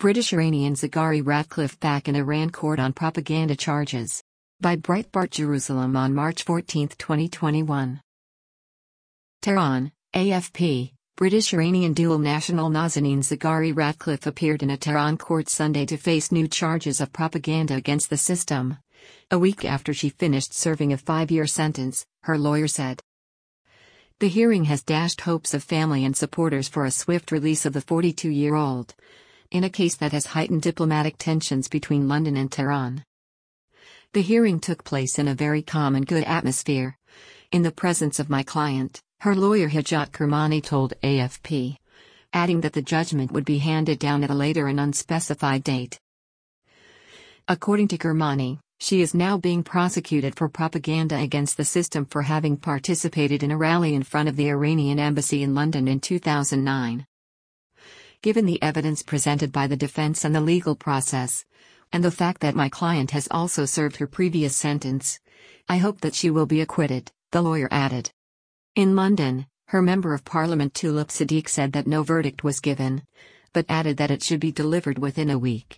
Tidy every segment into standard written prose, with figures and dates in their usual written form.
British Iranian Zaghari Ratcliffe back in Iran court on propaganda charges. By Breitbart Jerusalem on March 14, 2021. Tehran, AFP. British Iranian dual national Nazanin Zaghari Ratcliffe appeared in a Tehran court Sunday to face new charges of propaganda against the system. A week after she finished serving a 5-year sentence, her lawyer said. The hearing has dashed hopes of family and supporters for a swift release of the 42-year-old. In a case that has heightened diplomatic tensions between London and Tehran. The hearing took place in a very calm and good atmosphere. In the presence of my client, her lawyer Hajat Kermani told AFP, adding that the judgment would be handed down at a later and unspecified date. According to Kermani, she is now being prosecuted for propaganda against the system for having participated in a rally in front of the Iranian embassy in London in 2009. Given the evidence presented by the defense and the legal process, and the fact that my client has also served her previous sentence, I hope that she will be acquitted, the lawyer added. In London, her Member of Parliament Tulip Siddiq said that no verdict was given, but added that it should be delivered within a week.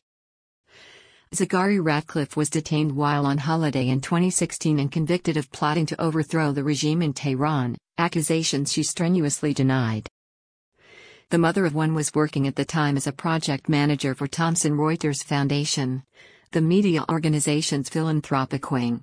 Zaghari Ratcliffe was detained while on holiday in 2016 and convicted of plotting to overthrow the regime in Tehran, accusations she strenuously denied. The mother of one was working at the time as a project manager for Thomson Reuters Foundation, the media organization's philanthropic wing.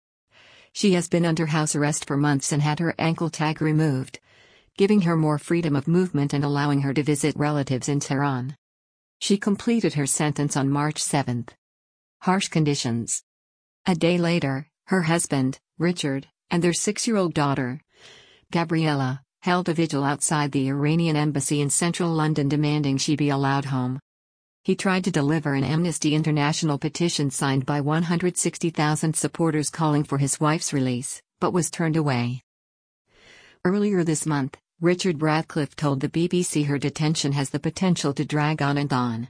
She has been under house arrest for months and had her ankle tag removed, giving her more freedom of movement and allowing her to visit relatives in Tehran. She completed her sentence on March 7. Harsh conditions. A day later, her husband, Richard, and their 6-year-old daughter, Gabriella, held a vigil outside the Iranian embassy in central London demanding she be allowed home. He tried to deliver an Amnesty International petition signed by 160,000 supporters calling for his wife's release, but was turned away. Earlier this month, Richard Ratcliffe told the BBC her detention has the potential to drag on and on.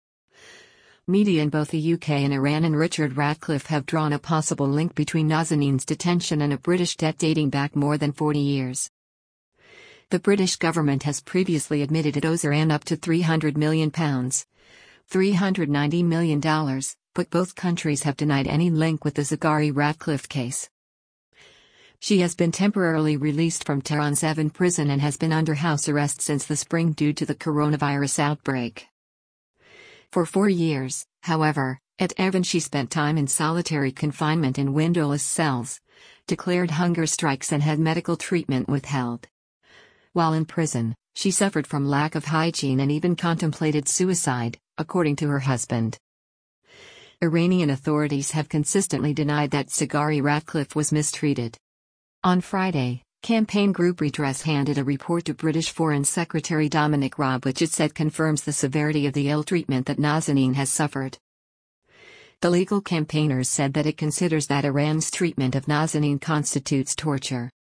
Media in both the UK and Iran and Richard Ratcliffe have drawn a possible link between Nazanin's detention and a British debt dating back more than 40 years. The British government has previously admitted it owes Iran up to £300 million, $390 million, but both countries have denied any link with the Zaghari Ratcliffe case. She has been temporarily released from Tehran's Evin prison and has been under house arrest since the spring due to the coronavirus outbreak. For 4 years, however, at Evin she spent time in solitary confinement in windowless cells, declared hunger strikes and had medical treatment withheld. While in prison, she suffered from lack of hygiene and even contemplated suicide, according to her husband. Iranian authorities have consistently denied that Zaghari Ratcliffe was mistreated. On Friday, campaign group Redress handed a report to British Foreign Secretary Dominic Raab which it said confirms the severity of the ill treatment that Nazanin has suffered. The legal campaigners said that it considers that Iran's treatment of Nazanin constitutes torture.